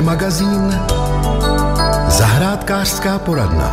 Magazín Zahrádkářská poradna.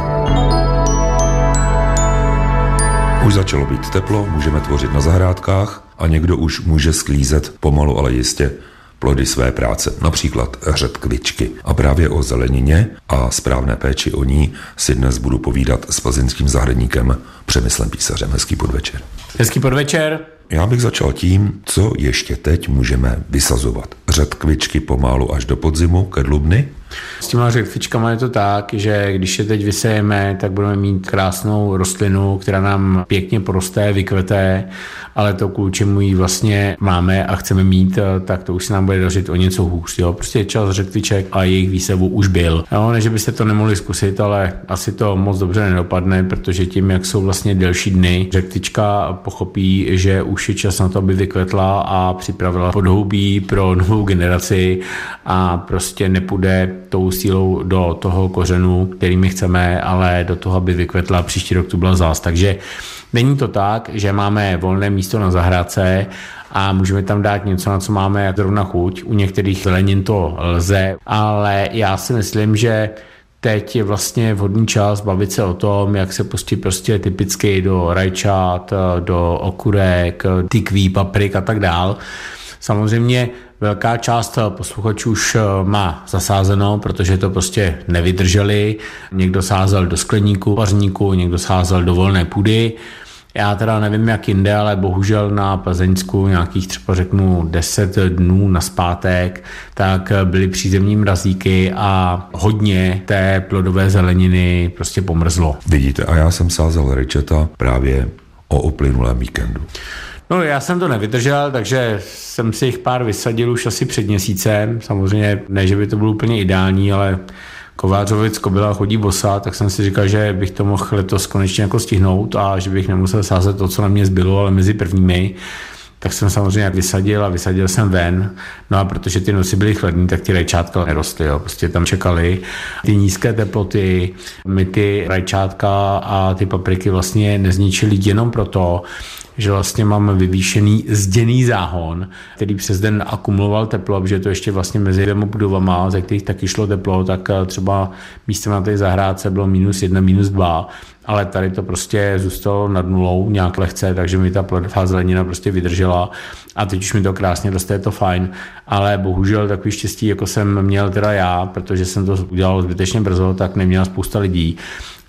Už začalo být teplo, můžeme tvořit na zahrádkách a někdo už může sklízet pomalu, ale jistě plody své práce, například řetkvičky. A právě o zelenině a správné péči o ní si dnes budu povídat s plzeňským zahradníkem Přemyslem Písařem. Hezký podvečer. Hezký podvečer. Já bych začal tím, co ještě teď můžeme vysazovat. Řetkvičky pomalu až do podzimu, kedlubny. S těma řetkvičkama je to tak, že když je teď vysejeme, tak budeme mít krásnou rostlinu, která nám pěkně poroste, vykvete, ale to, kvůli čemu ji vlastně máme a chceme mít, tak to už se nám bude dařit o něco hůř. Jo? Prostě čas řetkviček a jejich výsevu už byl. Jo? Ne, že byste to nemohli zkusit, ale asi to moc dobře nedopadne, protože tím, jak jsou vlastně delší dny, řetkvička pochopí, že už je čas na to, aby vykvetla a připravila podhoubí pro novou generaci a prostě nepůjde tou sílou do toho kořenu, který my chceme, ale do toho, aby vykvetla, příští rok tu byla zás. Takže není to tak, že máme volné místo na zahrádce a můžeme tam dát něco, na co máme zrovna chuť. U některých zelenin to lze, ale já si myslím, že teď je vlastně vhodný čas bavit se o tom, jak se pustit prostě typicky do rajčat, do okurek, tykví, paprik a tak dál. Samozřejmě velká část posluchačů už má zasázeno, protože to prostě nevydrželi. Někdo sázel do skleníku, pařníku, někdo sázel do volné půdy. Já teda nevím jak jinde, ale bohužel na Plzeňsku nějakých třeba řeknu 10 dnů nazpátek, tak byly přízemní mrazíky a hodně té plodové zeleniny prostě pomrzlo. Vidíte, a já jsem sázel rajčata právě o uplynulém víkendu. No já jsem to nevydržel, takže jsem si jich pár vysadil už asi před měsícem. Samozřejmě ne, že by to bylo úplně ideální, ale Kovářovic kobyla chodí bosa, tak jsem si říkal, že bych to mohl letos konečně jako stihnout a že bych nemusel sázet to, co na mě zbylo, ale mezi prvními. Tak jsem samozřejmě vysadil a vysadil jsem ven. No a protože ty noci byly chladný, tak ty rajčátka nerostly. Jo. Prostě tam čekali ty nízké teploty. My ty rajčátka a ty papriky vlastně nezničili jenom proto, že vlastně máme vyvýšený zděný záhon, který přes den akumuloval teplo, protože to ještě vlastně mezi dvěma budovama, ze kterých taky šlo teplo, tak třeba místem na té zahrádce bylo -1, -2, ale tady to prostě zůstalo nad nulou nějak lehce, takže mi ta plodová zelenina prostě vydržela a teď už mi to krásně roste, je to fajn, ale bohužel takový štěstí, jako jsem měl teda já, protože jsem to udělal zbytečně brzo, tak neměla spousta lidí.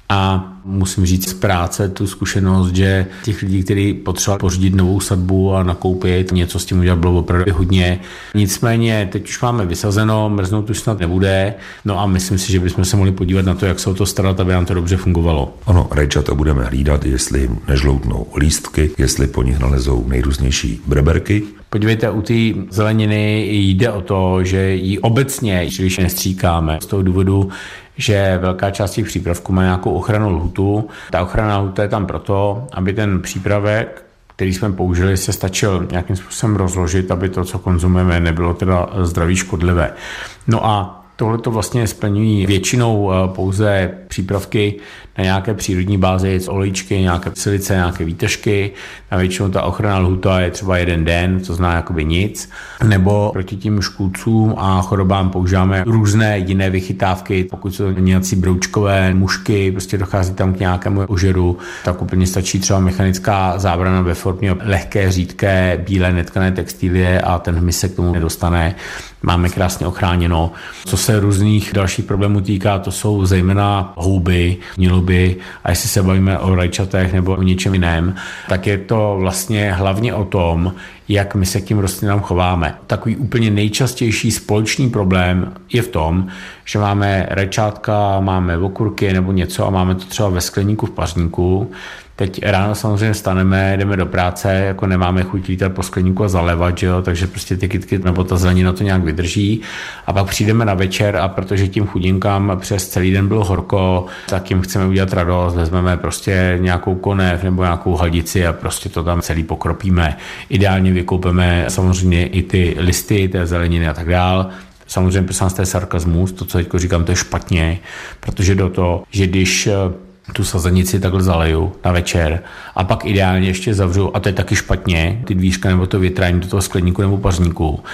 A musím říct z práce tu zkušenost, že těch lidí, kteří potřebovali pořídit novou sadbu a nakoupit, něco s tím udělat, bylo opravdu hodně. Nicméně teď už máme vysazeno, mrznout už snad nebude, no a myslím si, že bychom se mohli podívat na to, jak se o to starat, aby nám to dobře fungovalo. Ano, rajčata budeme hlídat, jestli jim nežloutnou lístky, jestli po nich nalezou nejrůznější breberky. Podívejte, u té zeleniny jde o to, že ji obecně příliš nestříkáme. Z toho důvodu, že velká část těch přípravků má nějakou ochrannou lhutu. Ta ochranná lhuta je tam proto, aby ten přípravek, který jsme použili, se stačil nějakým způsobem rozložit, aby to, co konzumujeme, nebylo teda zdraví škodlivé. No a tohle to vlastně splňují většinou pouze přípravky na nějaké přírodní bázi, olejčky, nějaké silice, nějaké výtažky. A většinou ta ochranná lhuta je třeba 1 den, to znamená jakoby nic. Nebo proti tím škůdcům a chorobám používáme různé jiné vychytávky. Pokud jsou nějací broučkové mušky, prostě dochází tam k nějakému ožeru, tak úplně stačí třeba mechanická zábrana ve formě lehké, řídké, bílé netkané textilie a ten hmyz se k tomu nedostane. Máme krásně ochráněno. Co se různých dalších problémů týká, to jsou zejména houby, hniloby a jestli se bavíme o rajčatech nebo o něčem jiném, tak je to vlastně hlavně o tom, jak my se k tím rostlinám chováme. Takový úplně nejčastější společný problém je v tom, že máme rajčátka, máme okurky nebo něco a máme to třeba ve skleníku v pařníku. Teď ráno samozřejmě vstaneme, jdeme do práce, jako nemáme chuť lítat po skleníku a zalévat, že jo? Takže prostě ty kytky nebo ta zelenina to nějak vydrží. A pak přijdeme na večer a protože tím chudinkám přes celý den bylo horko, tak jim chceme udělat radost, vezmeme prostě nějakou konev nebo nějakou hadici a prostě to tam celý pokropíme. Ideálně vykoupeme samozřejmě i ty listy té zeleniny a tak dál. Samozřejmě prosím vás, to je sarkazmus, to, co teď říkám, to je špatně, protože do toho, že když tu sazenici takhle zaleju na večer a pak ideálně ještě zavřu, a to je taky špatně, ty dvířka nebo to větrání do toho skleníku nebo pařníku,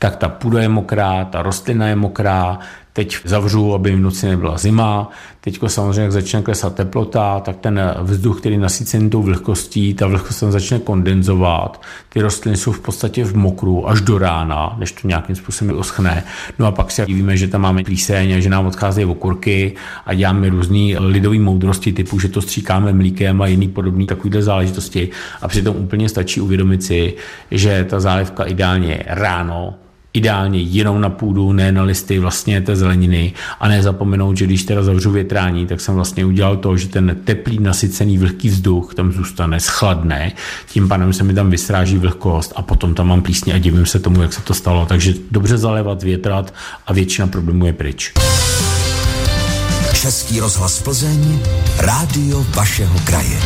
tak ta půda je mokrá, ta rostlina je mokrá, teď zavřu, aby v noci nebyla zima, teďko samozřejmě, jak začne klesat teplota, tak ten vzduch, který je nasycený tou vlhkostí, ta vlhkost tam začne kondenzovat, ty rostliny jsou v podstatě v mokru až do rána, než to nějakým způsobem oschne. No a pak si víme, že tam máme plíseň a že nám odcházejí okurky a děláme různý lidový moudrosti typu, že to stříkáme mlíkem a jiný podobný takovýhle záležitosti. A přitom úplně stačí uvědomit si, že ta zálivka ideálně je ráno, ideálně jenom na půdu, ne na listy vlastně té zeleniny a ne zapomenout, že když teda zavřu větrání, tak jsem vlastně udělal to, že ten teplý, nasycený, vlhký vzduch tam zůstane, schladne, tím pádem se mi tam vystráží vlhkost a potom tam mám plísně a divím se tomu, jak se to stalo. Takže dobře zalévat, větrat a většina problémů je pryč. Český rozhlas Plzeň, rádio vašeho kraje.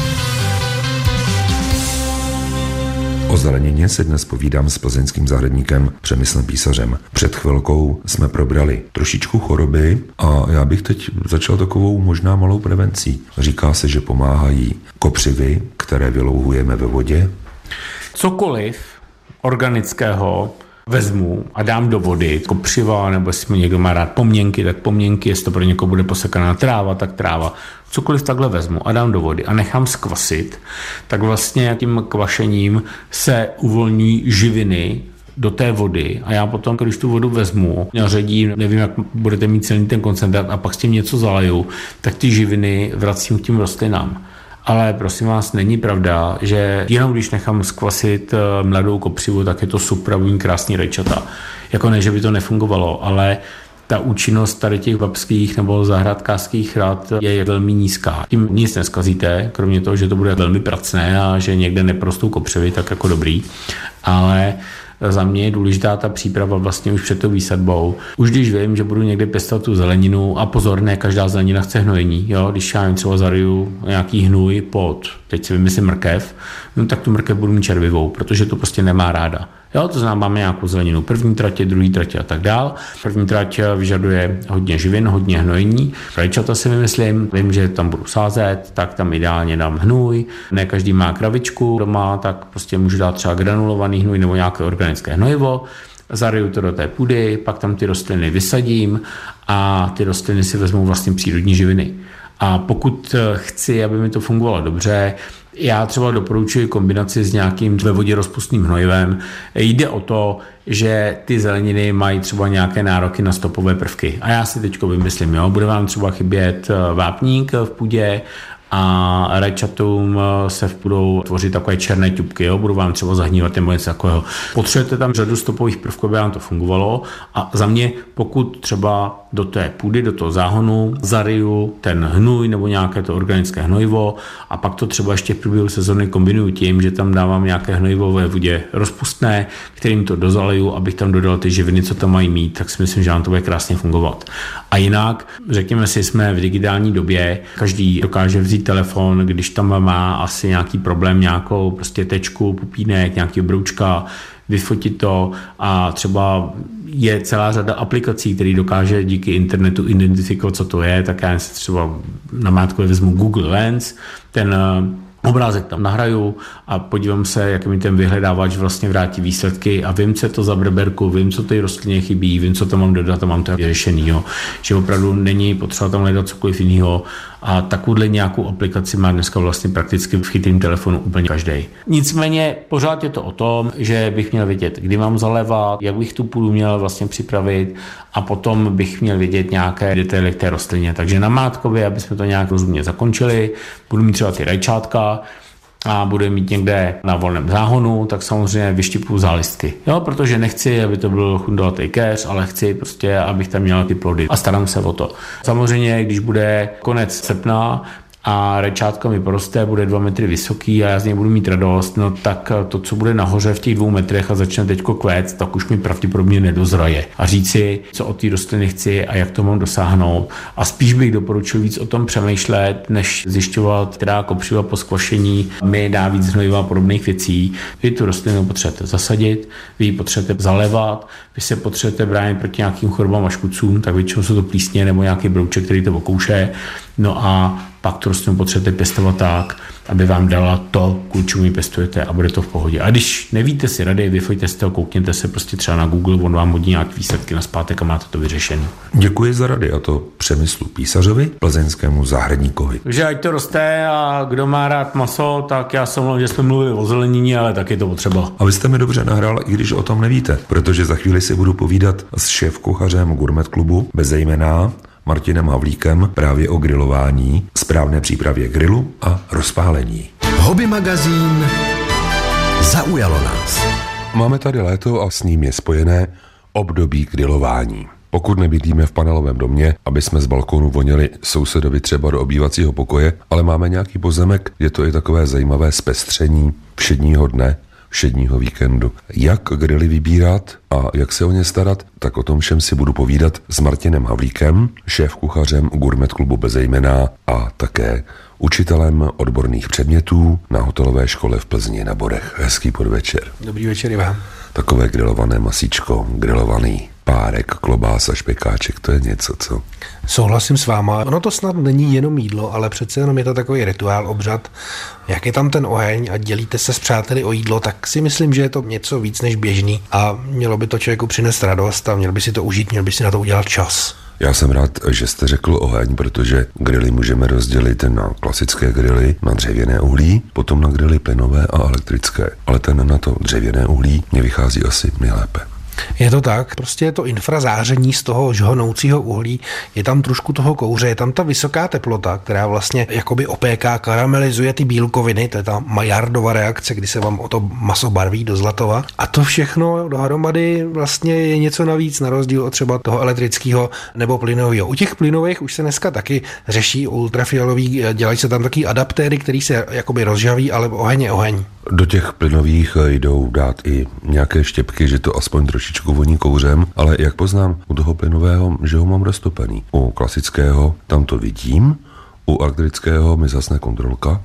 O zelenině si dnes povídám s plzeňským zahradníkem Přemyslem Písařem. Před chvilkou jsme probrali trošičku choroby a já bych teď začal takovou možná malou prevencí. Říká se, že pomáhají kopřivy, které vylouhujeme ve vodě. Cokoliv organického vezmu a dám do vody, kopřiva, nebo jestli někdo má rád pomněnky, tak pomněnky, jestli to pro někoho bude posekaná tráva, tak tráva. Cokoliv takhle vezmu a dám do vody a nechám skvasit, tak vlastně tím kvašením se uvolní živiny do té vody a já potom, když tu vodu vezmu, naředím, nevím, jak budete mít celý ten koncentrát a pak s tím něco zalaju, tak ty živiny vracím k tím rostlinám. Ale prosím vás, není pravda, že jenom když nechám skvasit mladou kopřivu, tak je to super, budí krásný rajčata. Jako ne, že by to nefungovalo, ale ta účinnost tady těch babských nebo zahrádkářských rad je velmi nízká. Tím nic neskazíte, kromě toho, že to bude velmi pracné a že někde neprostou kopřivy, tak jako dobrý. Ale za mě je důležitá ta příprava vlastně už před tou výsadbou. Už když vím, že budu někde pěstovat tu zeleninu a pozor, ne každá zelenina chce hnojení. Jo? Když já jim třeba zariju nějaký hnůj pod, teď si vymyslím mrkev, no tak tu mrkev budu mít červivou, protože to prostě nemá ráda. Jo, to znamená, máme nějakou zeleninu první tratě, druhý tratě a tak dál. První trať vyžaduje hodně živin, hodně hnojení. Rajčata si vymyslím, vím, že tam budu sázet, tak tam ideálně dám hnůj. Ne každý má kravičku doma, tak prostě můžu dát třeba granulovaný hnůj nebo nějaké organické hnojivo. Zariju to do té půdy, pak tam ty rostliny vysadím a ty rostliny si vezmou vlastně přírodní živiny. A pokud chci, aby mi to fungovalo dobře, já třeba doporučuji kombinaci s nějakým ve vodě rozpustným hnojivem. Jde o to, že ty zeleniny mají třeba nějaké nároky na stopové prvky. A já si teďko vymyslím, jo, bude vám třeba chybět vápník v půdě a rajčatům se budou tvořit takové černé ťupky, jo? Budou vám třeba zahnívat nebo něco takového. Potřebujete tam řadu stopových prvků, aby vám to fungovalo a za mě, pokud třeba do té půdy, do toho záhonu zariju ten hnůj nebo nějaké to organické hnojivo a pak to třeba ještě v průběhu sezóny kombinuju tím, že tam dávám nějaké hnojivo ve vodě rozpustné, kterým to dozaliju, abych tam dodal ty živiny, co tam mají mít, tak si myslím, že nám to bude krásně fungovat. A jinak, řekněme si, jsme v digitální době, každý dokáže vzít telefon, když tam má asi nějaký problém, nějakou prostě tečku, pupínek, nějaký broučka, vyfotit to a třeba je celá řada aplikací, které dokáže díky internetu identifikovat, co to je, tak já si třeba na mátku vezmu Google Lens, ten obrázek tam nahraju a podívám se, jak mi ten vyhledávač vlastně vrátí výsledky a vím, co je to za breberku, vím, co té rostlině chybí, vím, co tam mám dodat a mám to vyřešený. Jo. Že opravdu není potřeba tam hledat cokoliv jiného a takovouhle nějakou aplikaci má dneska vlastně prakticky v chytrým telefonu úplně každý. Nicméně pořád je to o tom, že bych měl vědět, kdy mám zalévat, jak bych tu půdu měl vlastně připravit a potom bych měl vědět nějaké detaily k té rostlině. Takže na mátkově, aby jsme to nějak rozumně zakončili, budu mít třeba ty rajčátka a budu je mít někde na volném záhonu, tak samozřejmě vyštipuju zálistky. Jo, protože nechci, aby to byl chundovatý keř, ale chci prostě, abych tam měl ty plody a starám se o to. Samozřejmě, když bude konec srpna a rajčátka mi poroste, bude 2 metry vysoký a já z něj budu mít radost, no tak to, co bude nahoře v těch 2 metrech a začne teďko kvést, tak už mi pravděpodobně nedozraje. A říci, co od té rostliny chci a jak to mám dosáhnout. A spíš bych doporučil víc o tom přemýšlet, než zjišťovat, která kopřiva po skvašení mi dá víc hnojiva a podobných věcí. Vy tu rostlinu potřebujete zasadit, vy ji potřebujete zalévat, vy se potřebujete bránit proti nějakým chorobám a škůdcům, tak většinou jsou to plísně nebo nějaký brouček, který to okouše. No a pak tu rostlinu potřebujete pěstovat tak, aby vám dala to, kvůli čemu ji pěstujete a bude to v pohodě. A když nevíte si rady, vyfojte si to, koukněte se prostě třeba na Google, on vám hodí nějaký výsledky nazpátek a máte to vyřešené. Děkuji za rady, a to Přemyslu Písařovi, plzeňskému zahradníkovi. Takže ať to roste a kdo má rád maso, tak já jsem mluvil, že jsme mluvili o zelenině, ale taky to potřeba. A vy jste mi dobře nahrál, i když o tom nevíte, protože za chvíli si budu povídat s šéfkuchařem Gourmet klubu bez jména Martinem Havlíkem právě o grilování, správné přípravě grilu a rozpálení. Hobby magazín Zaujalo nás. Máme tady léto a s ním je spojené období grilování. Pokud nebydlíme v panelovém domě, aby jsme z balkónu voněli sousedovi třeba do obývacího pokoje, ale máme nějaký pozemek, je to i takové zajímavé zpestření všedního dne, všedního víkendu. Jak grily vybírat a jak se o ně starat, tak o tom všem si budu povídat s Martinem Havlíkem, šéfkuchařem Gourmet klubu bez jména a také učitelem odborných předmětů na hotelové škole v Plzni na Borech. Hezký podvečer. Dobrý večer i vám. Takové grilované masíčko, grilovaný párek, klobása, špekáček, to je něco, co? Souhlasím s váma. Ono to snad není jenom jídlo, ale přece jenom je to takový rituál, obřad. Jak je tam ten oheň a dělíte se s přáteli o jídlo, tak si myslím, že je to něco víc než běžný a mělo by to člověku přinést radost a měl by si to užít, měl by si na to udělat čas. Já jsem rád, že jste řekl oheň, protože grily můžeme rozdělit na klasické grily, na dřevěné uhlí, potom na grily plynové a elektrické. Ale ten na to dřevěné uhlí mě vychází asi nejlépe. Je to tak, prostě je to infrazáření z toho žhonoucího uhlí, je tam trošku toho kouře, je tam ta vysoká teplota, která vlastně jakoby opéká, karamelizuje ty bílkoviny, to je ta Maillardova reakce, kdy se vám o to maso barví do zlatova. A to všechno dohromady vlastně je něco navíc, na rozdíl od třeba toho elektrického nebo plynového. U těch plynových už se dneska taky řeší ultrafialový, dělají se tam taky adaptéry, který se jakoby rozžaví, ale oheň je oheň. Do těch plynových jdou dát i nějaké štěpky, že to aspoň trošičku voní kouřem, ale jak poznám u toho plynového, že ho mám roztopený. U klasického tam to vidím, u elektrického mi zasne kontrolka.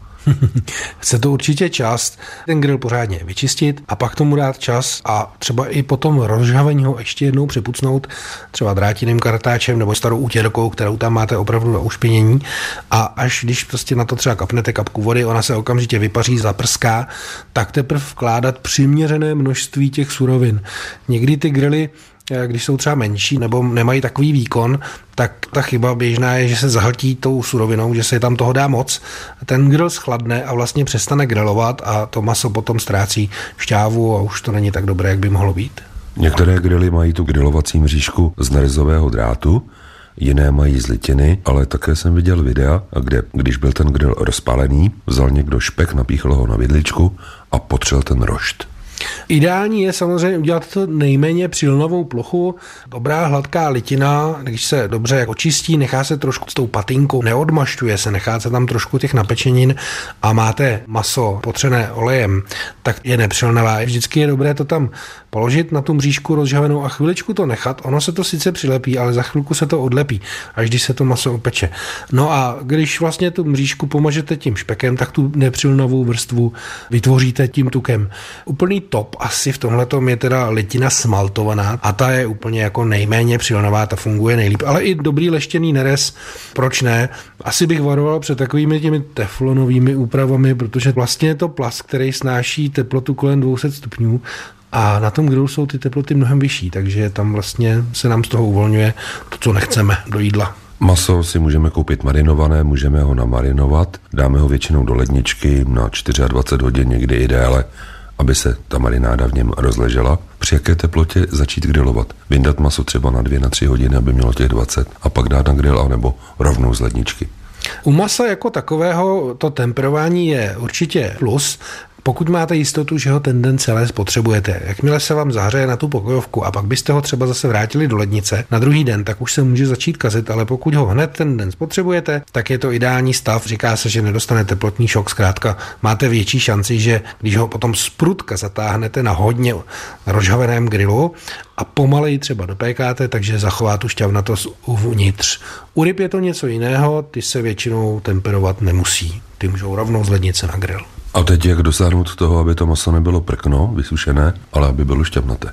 Chce to určitě čas, ten grill pořádně vyčistit a pak tomu dát čas a třeba i potom rozžhavení ho ještě jednou připucnout třeba drátiným kartáčem nebo starou útěrkou, kterou tam máte opravdu na ušpinění a až když prostě na to třeba kapnete kapku vody, ona se okamžitě vypaří, zaprská, tak teprve vkládat přiměřené množství těch surovin. Někdy ty grily, když jsou třeba menší nebo nemají takový výkon, tak ta chyba běžná je, že se zahltí tou surovinou, že se tam toho dá moc. Ten grill schladne a vlastně přestane grillovat a to maso potom ztrácí šťávu a už to není tak dobré, jak by mohlo být. Některé grily mají tu grilovací mřížku z nerezového drátu, jiné mají z litiny, ale také jsem viděl videa, kde, když byl ten grill rozpálený, vzal někdo špek, napíchl ho na vidličku a potřel ten rošt. Ideální je samozřejmě udělat to nejméně přilnovou plochu, dobrá hladká litina, když se dobře očistí, nechá se trošku s tou patinkou, neodmašťuje se, nechá se tam trošku těch napečenin a máte maso potřené olejem, tak je nepřilnavá. Vždycky je dobré to tam položit na tu mřížku rozžhavenou a chviličku to nechat. Ono se to sice přilepí, ale za chvilku se to odlepí, až když se to maso upeče. No a když vlastně tu mřížku pomažete tím špekem, tak tu nepřilnavou vrstvu vytvoříte tím tukem. Úplný top asi v tomhletom je teda litina smaltovaná a ta je úplně jako nejméně přilnavá, ta funguje nejlíp. Ale i dobrý leštěný nerez, proč ne? Asi bych varoval před takovými těmi teflonovými úpravami, protože vlastně je to plast, který snáší teplotu kolem 200 stupňů a na tom grilu jsou ty teploty mnohem vyšší, takže tam vlastně se nám z toho uvolňuje to, co nechceme do jídla. Maso si můžeme koupit marinované, můžeme ho namarinovat, dáme ho většinou do ledničky na 24 hodin, někdy i déle, aby se ta marináda v něm rozležela. Při jaké teplotě začít grilovat? Vyndat maso třeba na 2 na 3 hodiny, aby mělo těch 20 a pak dát na grill, anebo rovnou z ledničky. U masa jako takového to temperování je určitě plus, pokud máte jistotu, že ho ten den celé spotřebujete. Jakmile se vám zahřeje na tu pokojovku a pak byste ho třeba zase vrátili do lednice na druhý den, tak už se může začít kazit, ale pokud ho hned ten den spotřebujete, tak je to ideální stav. Říká se, že nedostane teplotní šok, zkrátka máte větší šanci, že když ho potom z prutka zatáhnete na hodně rozžhaveném grilu a pomaleji třeba dopékáte, takže zachová tu šťavnatost uvnitř. U ryb je to něco jiného, ty se většinou temperovat nemusí. Ty můžou rovnou z lednice na grill. A teď jak dosáhnout toho, aby to maso nebylo prkno, vysušené, ale aby bylo šťavnaté?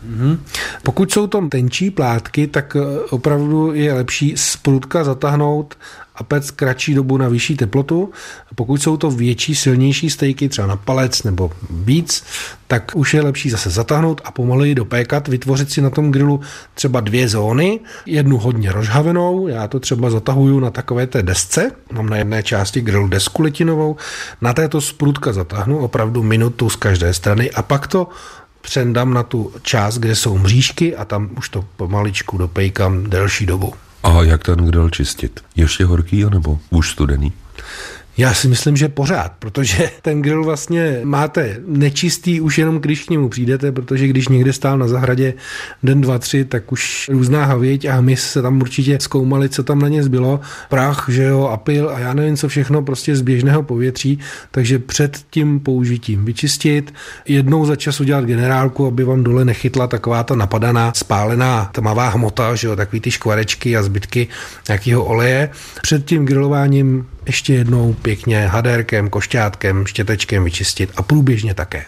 Pokud jsou tam tenčí plátky, tak opravdu je lepší z prutka zatáhnout a péct kratší dobu na vyšší teplotu. Pokud jsou to větší, silnější stejky, třeba na palec nebo víc, tak už je lepší zase zatáhnout a pomaleji dopékat, vytvořit si na tom grilu třeba 2 zóny, jednu hodně rozhavenou, já to třeba zatahuju na takové té desce, mám na jedné části grilu desku litinovou, na této sprutka zatáhnu opravdu minutu z každé strany a pak to přendám na tu část, kde jsou mřížky a tam už to pomaličku dopejkám delší dobu. A jak ten grill čistit? Ještě horký anebo už studený? Já si myslím, že pořád, protože ten grill vlastně máte nečistý už jenom když k němu přijdete, protože když někde stál na zahradě den, 2, 3, tak už různá havěť a hmyz se tam určitě zkoumali, co tam na ně zbylo, prach, že jo, a pyl a já nevím, co všechno prostě z běžného povětří, takže před tím použitím vyčistit, jednou za čas udělat generálku, aby vám dole nechytla taková ta napadaná, spálená tmavá hmota, že jo, takový ty škvarečky a zbytky nějakého oleje. Před tím grilováním ještě jednou pěkně hadérkem, košťátkem, štětečkem vyčistit a průběžně také.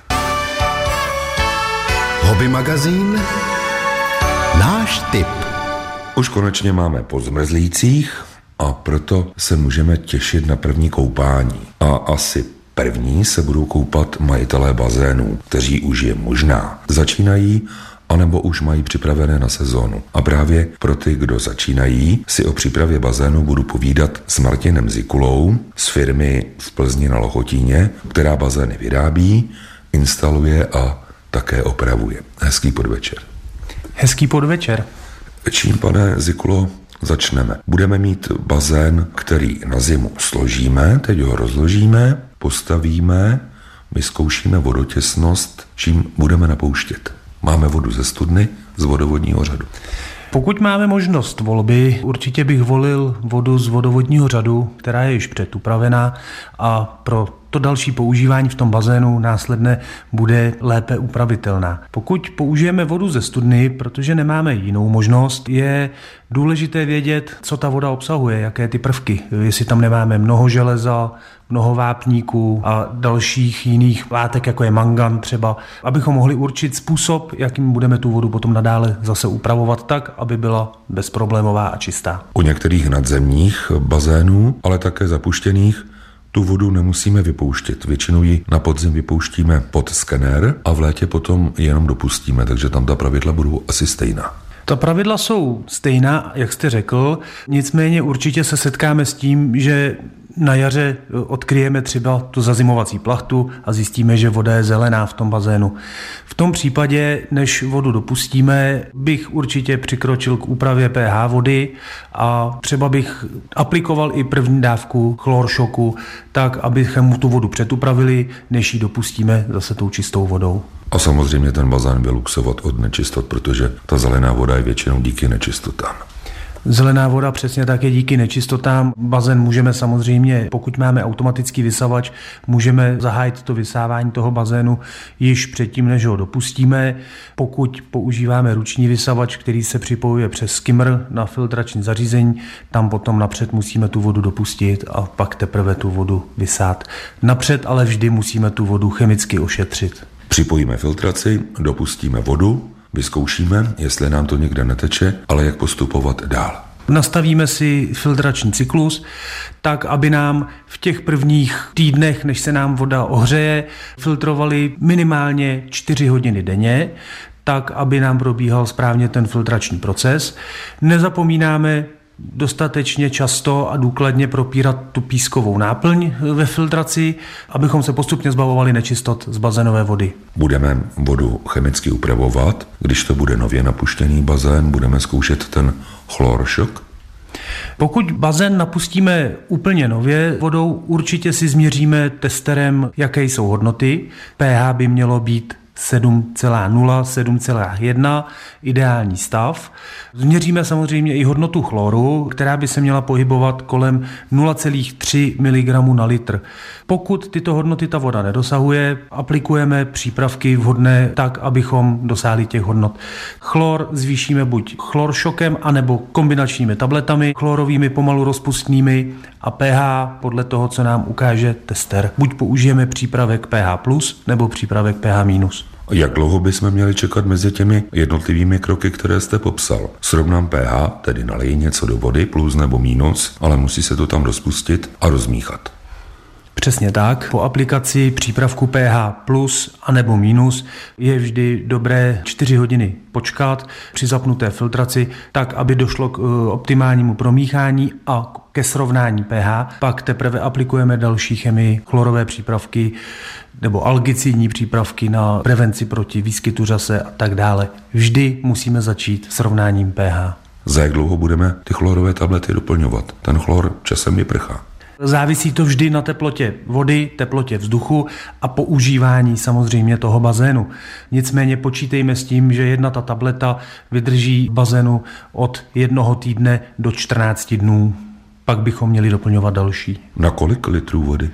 Hobby magazín Náš tip. Už konečně máme po zmrzlících a proto se můžeme těšit na první koupání. A asi první se budou koupat majitelé bazénů, kteří už je možná začínají anebo už mají připravené na sezónu. A právě pro ty, kdo začínají, si o přípravě bazénu budu povídat s Martinem Zikulou z firmy v Plzni na Lochotíně, která bazény vyrábí, instaluje a také opravuje. Hezký podvečer. Hezký podvečer. Čím, pane Zikulo, začneme? Budeme mít bazén, který na zimu složíme, teď ho rozložíme, postavíme, vyzkoušíme vodotěsnost, čím budeme napouštět. Máme vodu ze studny, z vodovodního řadu. Pokud máme možnost volby, určitě bych volil vodu z vodovodního řadu, která je již předupravená a pro to další používání v tom bazénu následně bude lépe upravitelná. Pokud použijeme vodu ze studny, protože nemáme jinou možnost, je důležité vědět, co ta voda obsahuje, jaké ty prvky. Jestli tam nemáme mnoho železa, mnoho vápníků a dalších jiných látek, jako je mangan třeba, abychom mohli určit způsob, jakým budeme tu vodu potom nadále zase upravovat tak, aby byla bezproblémová a čistá. U některých nadzemních bazénů, ale také zapuštěných, tu vodu nemusíme vypouštět. Většinou ji na podzim vypouštíme pod skener a v létě potom jenom dopustíme, takže tam ta pravidla budou asi stejná. Ta pravidla jsou stejná, jak jste řekl, nicméně určitě se setkáme s tím, že na jaře odkryjeme třeba tu zazimovací plachtu a zjistíme, že voda je zelená v tom bazénu. V tom případě, než vodu dopustíme, bych určitě přikročil k úpravě pH vody a třeba bych aplikoval i první dávku chloršoku, tak abychom mu tu vodu předupravili, než ji dopustíme zase tou čistou vodou. A samozřejmě ten bazén vyluxovat od nečistot, protože ta zelená voda je většinou díky nečistotám. Zelená voda přesně tak je díky nečistotám. Bazén můžeme samozřejmě, pokud máme automatický vysavač, můžeme zahájit to vysávání toho bazénu již předtím, než ho dopustíme. Pokud používáme ruční vysavač, který se připojuje přes skimmer na filtrační zařízení, tam potom napřed musíme tu vodu dopustit a pak teprve tu vodu vysát. Napřed ale vždy musíme tu vodu chemicky ošetřit. Připojíme filtraci, dopustíme vodu, vyzkoušíme, jestli nám to někde neteče, ale jak postupovat dál. Nastavíme si filtrační cyklus tak, aby nám v těch prvních týdnech, než se nám voda ohřeje, filtrovali minimálně 4 hodiny denně, tak, aby nám probíhal správně ten filtrační proces. Nezapomínáme dostatečně často a důkladně propírat tu pískovou náplň ve filtraci, abychom se postupně zbavovali nečistot z bazénové vody. Budeme vodu chemicky upravovat. Když to bude nově napuštěný bazén, budeme zkoušet ten chloršok. Pokud bazén napustíme úplně nově vodou, určitě si změříme testerem, jaké jsou hodnoty. pH by mělo být 7,0, 7,1, ideální stav. Změříme samozřejmě i hodnotu chloru, která by se měla pohybovat kolem 0,3 mg na litr. Pokud tyto hodnoty ta voda nedosahuje, aplikujeme přípravky vhodné tak, abychom dosáhli těch hodnot. Chlor zvýšíme buď chloršokem, anebo kombinačními tabletami, chlorovými pomalu rozpustnými a pH podle toho, co nám ukáže tester. Buď použijeme přípravek pH+, nebo přípravek pH-. Jak dlouho bychom měli čekat mezi těmi jednotlivými kroky, které jste popsal? Srovnám pH, tedy nalej něco do vody, plus nebo mínus, ale musí se to tam rozpustit a rozmíchat. Přesně tak. Po aplikaci přípravku pH plus a nebo minus je vždy dobré 4 hodiny počkat při zapnuté filtraci, tak, aby došlo k optimálnímu promíchání a ke srovnání pH. Pak teprve aplikujeme další chemii, chlorové přípravky nebo algicidní přípravky na prevenci proti výskytu řase a tak dále. Vždy musíme začít srovnáním pH. Za jak dlouho budeme ty chlorové tablety doplňovat? Ten chlor časem vyprchá. Závisí to vždy na teplotě vody, teplotě vzduchu a používání samozřejmě toho bazénu. Nicméně počítejme s tím, že jedna ta tableta vydrží v bazénu od 1 týdne do 14 dnů. Pak bychom měli doplňovat další. Na kolik litrů vody?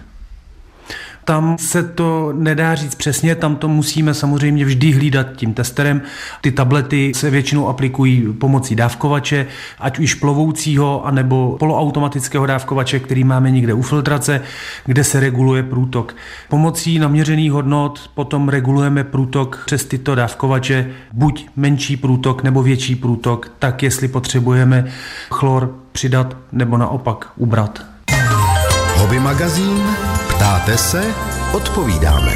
Tam se to nedá říct přesně, tam to musíme samozřejmě vždy hlídat tím testerem. Ty tablety se většinou aplikují pomocí dávkovače, ať už plovoucího, anebo poloautomatického dávkovače, který máme někde u filtrace, kde se reguluje průtok. Pomocí naměřených hodnot potom regulujeme průtok přes tyto dávkovače, buď menší průtok nebo větší průtok, tak jestli potřebujeme chlor přidat nebo naopak ubrat. Hobby magazín. Ptáte se? Odpovídáme.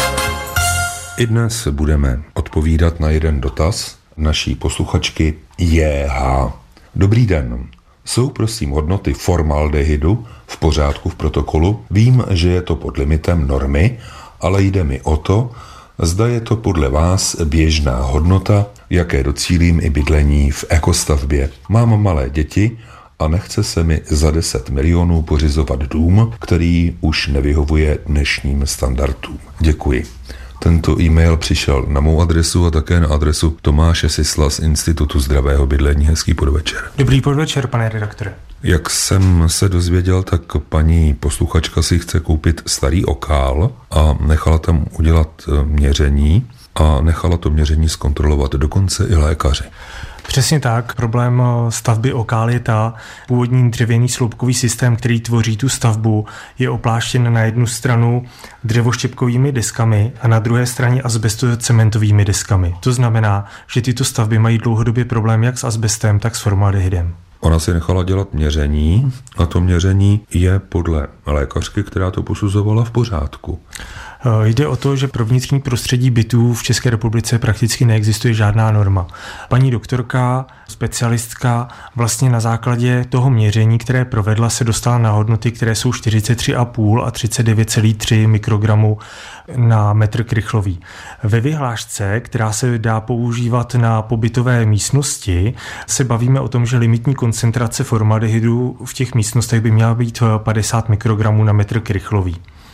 I dnes budeme odpovídat na jeden dotaz naší posluchačky J.H. Dobrý den. Jsou prosím hodnoty formaldehydu v pořádku v protokolu? Vím, že je to pod limitem normy, ale jde mi o to, zda je to podle vás běžná hodnota, jaké docílím i bydlení v ekostavbě. Mám malé děti a nechce se mi za 10 milionů pořizovat dům, který už nevyhovuje dnešním standardům. Děkuji. Tento e-mail přišel na mou adresu a také na adresu Tomáše Sisla z Institutu zdravého bydlení. Hezký podvečer. Dobrý podvečer, pane redaktore. Jak jsem se dozvěděl, tak paní posluchačka si chce koupit starý okál a nechala tam udělat měření a nechala to měření zkontrolovat dokonce i lékaři. Přesně tak. Problém stavby okál je původní dřevěný sloupkový systém, který tvoří tu stavbu, je opláštěn na jednu stranu dřevoštěpkovými deskami a na druhé straně azbestocementovými deskami. To znamená, že tyto stavby mají dlouhodobě problém jak s azbestem, tak s formaldehydem. Ona si nechala dělat měření a to měření je podle lékařky, která to posuzovala, v pořádku. Jde o to, že pro vnitřní prostředí bytů v České republice prakticky neexistuje žádná norma. Paní doktorka, specialistka, vlastně na základě toho měření, které provedla, se dostala na hodnoty, které jsou 43,5 a 39,3 mikrogramů na metr krychlový. Ve vyhlášce, která se dá používat na pobytové místnosti, se bavíme o tom, že limitní koncentrace formaldehydu v těch místnostech by měla být 50 mikrogramů na metr krychlový.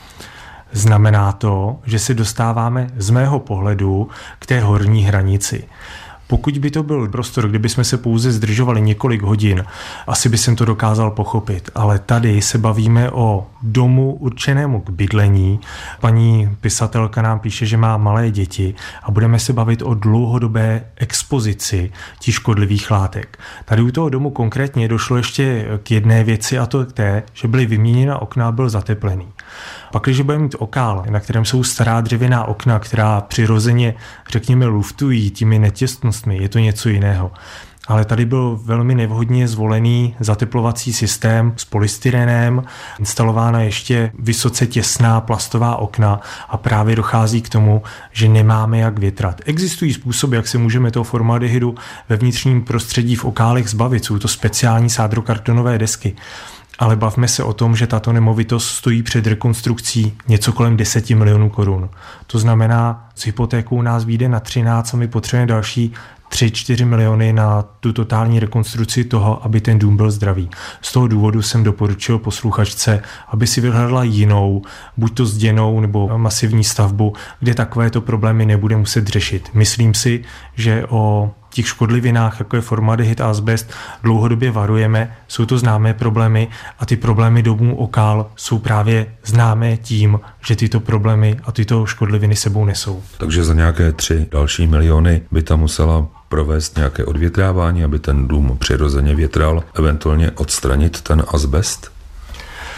Znamená to, že se dostáváme z mého pohledu k té horní hranici. Pokud by to byl prostor, kde bychom se pouze zdržovali několik hodin, asi by jsem to dokázal pochopit, ale tady se bavíme o domu určenému k bydlení. Paní pisatelka nám píše, že má malé děti a budeme se bavit o dlouhodobé expozici těch škodlivých látek. Tady u toho domu konkrétně došlo ještě k jedné věci, a to k té, že byly vyměněna okna a byl zateplený. Pak, když budeme mít okál, na kterém jsou stará dřevěná okna, která přirozeně, řekněme, luftují těmi netěstnostmi, je to něco jiného. Ale tady byl velmi nevhodně zvolený zateplovací systém s polystyrenem, instalována ještě vysoce těsná plastová okna a právě dochází k tomu, že nemáme jak větrat. Existují způsoby, jak se můžeme toho formaldehydu ve vnitřním prostředí v okálech zbavit. Jsou to speciální sádrokartonové desky. Ale bavme se o tom, že tato nemovitost stojí před rekonstrukcí něco kolem 10 milionů korun. To znamená, s hypotékou nás vyjde na 13 a my potřebujeme další 3-4 miliony na tu totální rekonstrukci toho, aby ten dům byl zdravý. Z toho důvodu jsem doporučil posluchačce, aby si vyhledala jinou, buď to zděnou nebo masivní stavbu, kde takovéto problémy nebude muset řešit. Myslím si, že o těch škodlivinách, jako je formaldehyd a azbest, dlouhodobě varujeme, jsou to známé problémy a ty problémy domů okál jsou právě známé tím, že tyto problémy a tyto škodliviny sebou nesou. Takže za nějaké 3 další miliony by tam musela provést nějaké odvětrávání, aby ten dům přirozeně větral, eventuálně odstranit ten azbest?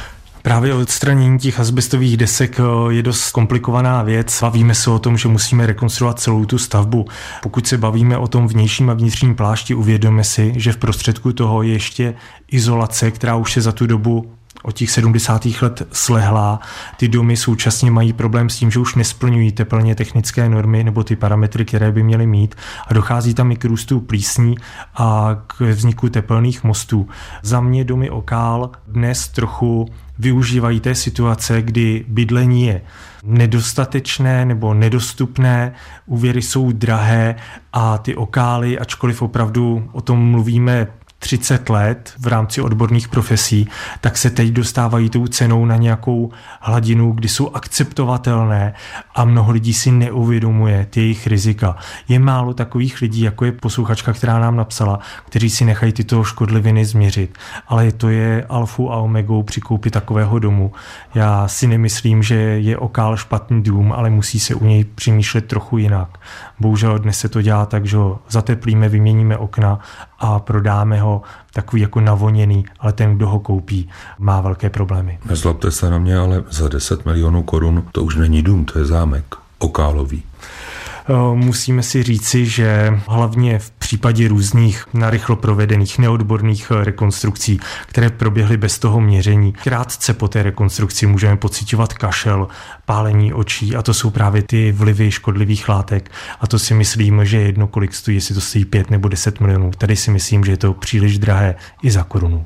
Právě odstranění těch asbestových desek je dost komplikovaná věc. Bavíme se o tom, že musíme rekonstruovat celou tu stavbu. Pokud se bavíme o tom vnějším a vnitřním plášti, uvědomme si, že v prostředku toho je ještě izolace, která už se za tu dobu od těch 70. let slehlá. Ty domy současně mají problém s tím, že už nesplňují teplně technické normy nebo ty parametry, které by měly mít, a dochází tam i k růstu plísní a k vzniku tepelných mostů. Za mě domy Okál dnes trochu využívají té situace, kdy bydlení je nedostatečné nebo nedostupné, úvěry jsou drahé a ty Okály, ačkoliv opravdu o tom mluvíme 30 let v rámci odborných profesí, tak se teď dostávají tou cenou na nějakou hladinu, kdy jsou akceptovatelné a mnoho lidí si neuvědomuje ty jejich rizika. Je málo takových lidí, jako je posluchačka, která nám napsala, kteří si nechají tyto škodliviny změřit. Ale to je alfou a omegou při koupi takového domu. Já si nemyslím, že je Okál špatný dům, ale musí se u něj přemýšlet trochu jinak. Bohužel dnes se to dělá tak, že zateplíme, vyměníme okna a prodáme ho takový jako navoněný, ale ten, kdo ho koupí, má velké problémy. Nezlobte se na mě, ale za 10 milionů korun to už není dům, to je zámek Okálový. Musíme si říci, že hlavně v případě různých narychlo provedených neodborných rekonstrukcí, které proběhly bez toho měření, krátce po té rekonstrukci můžeme pociťovat kašel, pálení očí a to jsou právě ty vlivy škodlivých látek. A to si myslím, že jedno kolik stojí, jestli to stojí 5 nebo 10 milionů. Tady si myslím, že je to příliš drahé i za korunu.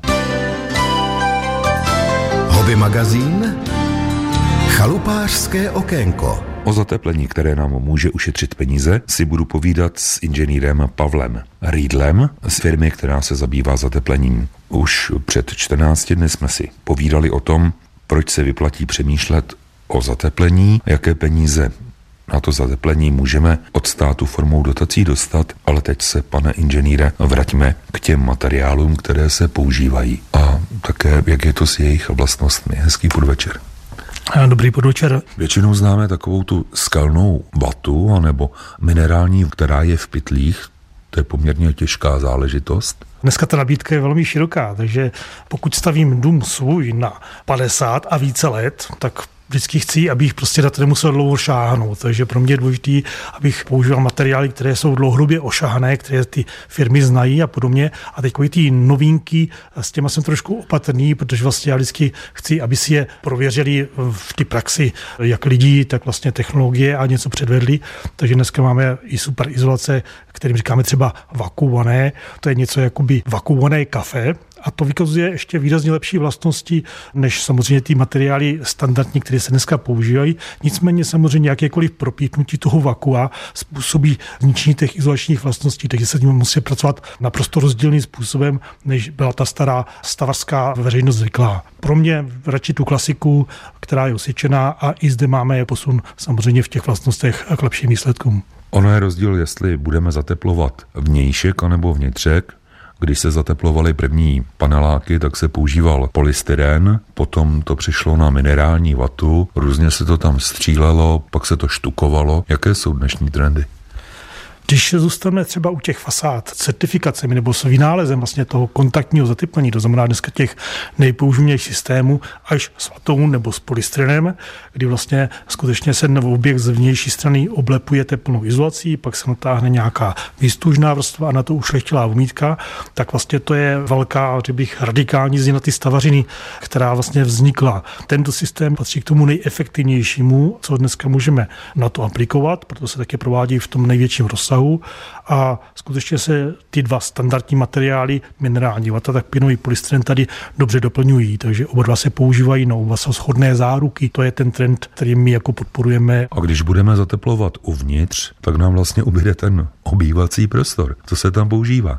Hobby magazín Chalupářské okénko. O zateplení, které nám může ušetřit peníze, si budu povídat s inženýrem Pavlem Rýdlem z firmy, která se zabývá zateplením. Už před 14 dny jsme si povídali o tom, proč se vyplatí přemýšlet o zateplení, jaké peníze na to zateplení můžeme od státu formou dotací dostat, ale teď se, pane inženýre, vraťme k těm materiálům, které se používají a také, jak je to s jejich vlastnostmi. Hezký podvečer. Dobrý podvečer. Většinou známe takovou tu skalnou vatu anebo minerální, která je v pytlích. To je poměrně těžká záležitost. Dneska ta nabídka je velmi široká, takže pokud stavím dům svůj na 50 a více let, tak vždycky chci, abych prostě na to nemusel dlouho šáhnout. Takže pro mě je důležité, abych používal materiály, které jsou dlouhodobě ošahané, které ty firmy znají a podobně. A teď ty novinky, s těma jsem trošku opatrný, protože vlastně já vždycky chci, aby si je prověřili v ty praxi, jak lidí, tak vlastně technologie a něco předvedli. Takže dneska máme i super izolace, kterým říkáme třeba vakuované. To je něco jakoby vakuované kafe. A to vykazuje ještě výrazně lepší vlastnosti, než samozřejmě ty materiály standardní, které se dneska používají. Nicméně samozřejmě jakékoliv propítnutí toho vakua způsobí zničení těch izolačních vlastností, takže se s tím musí pracovat naprosto rozdílným způsobem, než byla ta stará stavařská veřejnost zvyklá. Pro mě radši tu klasiku, která je osvědčená a i zde máme posun samozřejmě v těch vlastnostech k lepším výsledkům. Ono je rozdíl, jestli budeme zateplovat vnějšek anebo vnitřek. Když se zateplovaly první paneláky, tak se používal polystyren, potom to přišlo na minerální vatu, různě se to tam střílelo, pak se to štukovalo. Jaké jsou dnešní trendy? Když zůstaneme třeba u těch fasád certifikacemi nebo s vynálezem vlastně toho kontaktního zateplení, to znamená dneska těch nejpoužívanějších systémů, až s vatou nebo s polystyrenem, kdy vlastně skutečně se objekt z vnější strany oblepuje teplnou izolací, pak se natáhne nějaká výstužná vrstva a na to ušlechtilá vomítka, tak vlastně to je velká, řekl bych, radikální změna ty stavařiny, která vlastně vznikla. Tento systém patří k tomu nejefektivnějšímu, co dneska můžeme na to aplikovat, proto se také provádí v tom největším rozsahu. A skutečně se ty dva standardní materiály, minerální vata, tak plynový polystyren tady dobře doplňují, takže oba dva se používají, no oba jsou shodné záruky. To je ten trend, který my jako podporujeme. A když budeme zateplovat uvnitř, tak nám vlastně ubyde ten obývací prostor. Co se tam používá?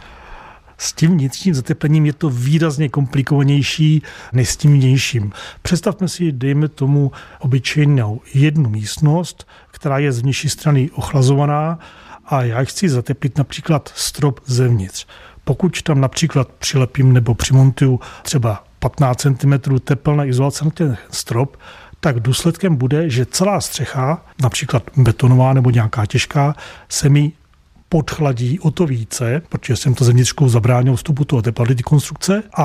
S tím vnitřním zateplením je to výrazně komplikovanější než s tím vnějším. Představme si, dejme tomu obyčejnou jednu místnost, která je z vnější strany ochlazovaná a já chci zateplit například strop zevnitř. Pokud tam například přilepím nebo přimontuju třeba 15 cm tepelné izolace na ten strop, tak důsledkem bude, že celá střecha, například betonová nebo nějaká těžká, se mi podchladí o to více, protože jsem to zevnitřkou zabránil vstupu toho tepla do té konstrukce a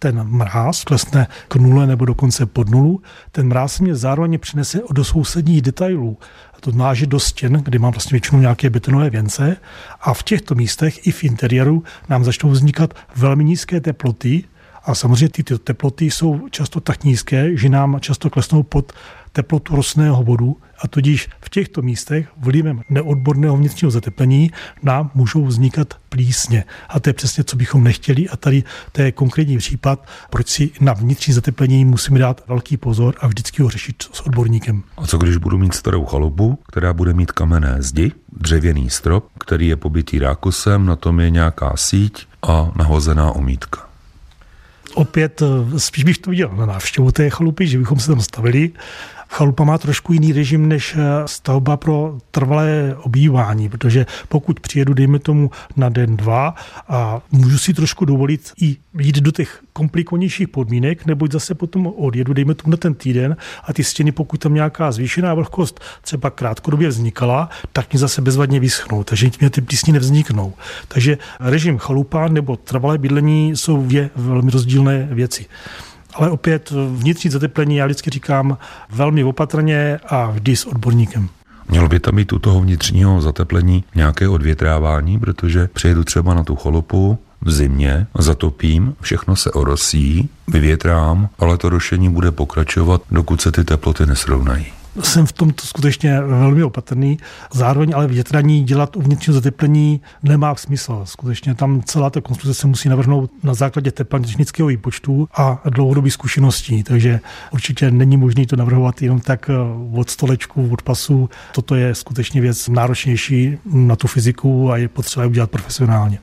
ten mráz klesne k nule nebo dokonce pod nulu, ten mráz mě zároveň přinese do sousedních detailů. To znamená, že do stěn, kde mám vlastně většinou nějaké betonové věnce, a v těchto místech i v interiéru nám začnou vznikat velmi nízké teploty. A samozřejmě tyto teploty jsou často tak nízké, že nám často klesnou pod teplotu rostlinného bodu, a tudíž v těchto místech vlivem neodborného vnitřního zateplení nám můžou vznikat plísně. A to je přesně, co bychom nechtěli, a tady to je konkrétní případ, proč si na vnitřní zateplení musíme dát velký pozor a vždycky ho řešit s odborníkem. A co když budu mít starou chalupu, která bude mít kamenné zdi, dřevěný strop, který je pobytý rákosem, na tom je nějaká síť a nahozená omítka? Opět spíš bych to viděl na návštěvu té chalupy, že bychom se tam stavili. Chalupa má trošku jiný režim než stavba pro trvalé obývání, protože pokud přijedu, dejme tomu, na den, dva a můžu si trošku dovolit i jít do těch komplikovanějších podmínek, neboť zase potom odjedu, dejme tomu, na ten týden, a ty stěny, pokud tam nějaká zvýšená vlhkost třeba krátkodobě vznikala, tak mi zase bezvadně vyschnou, takže mě ty plísni nevzniknou. Takže režim chalupa nebo trvalé bydlení jsou dvě velmi rozdílné věci. Ale opět vnitřní zateplení, já vždycky říkám, velmi opatrně a vždy s odborníkem. Mělo by tam být u toho vnitřního zateplení nějaké odvětrávání, protože přijedu třeba na tu chalupu v zimě, zatopím, všechno se orosí, vyvětrám, ale to rošení bude pokračovat, dokud se ty teploty nesrovnají. Jsem v tomto skutečně velmi opatrný. Zároveň ale větraní dělat uvnitřního zateplení nemá smysl. Skutečně tam celá ta konstrukce se musí navrhnout na základě technického výpočtu a dlouhodobých zkušeností. Takže určitě není možné to navrhovat jenom tak od stolečku, od pasu. Toto je skutečně věc náročnější na tu fyziku a je potřeba udělat profesionálně.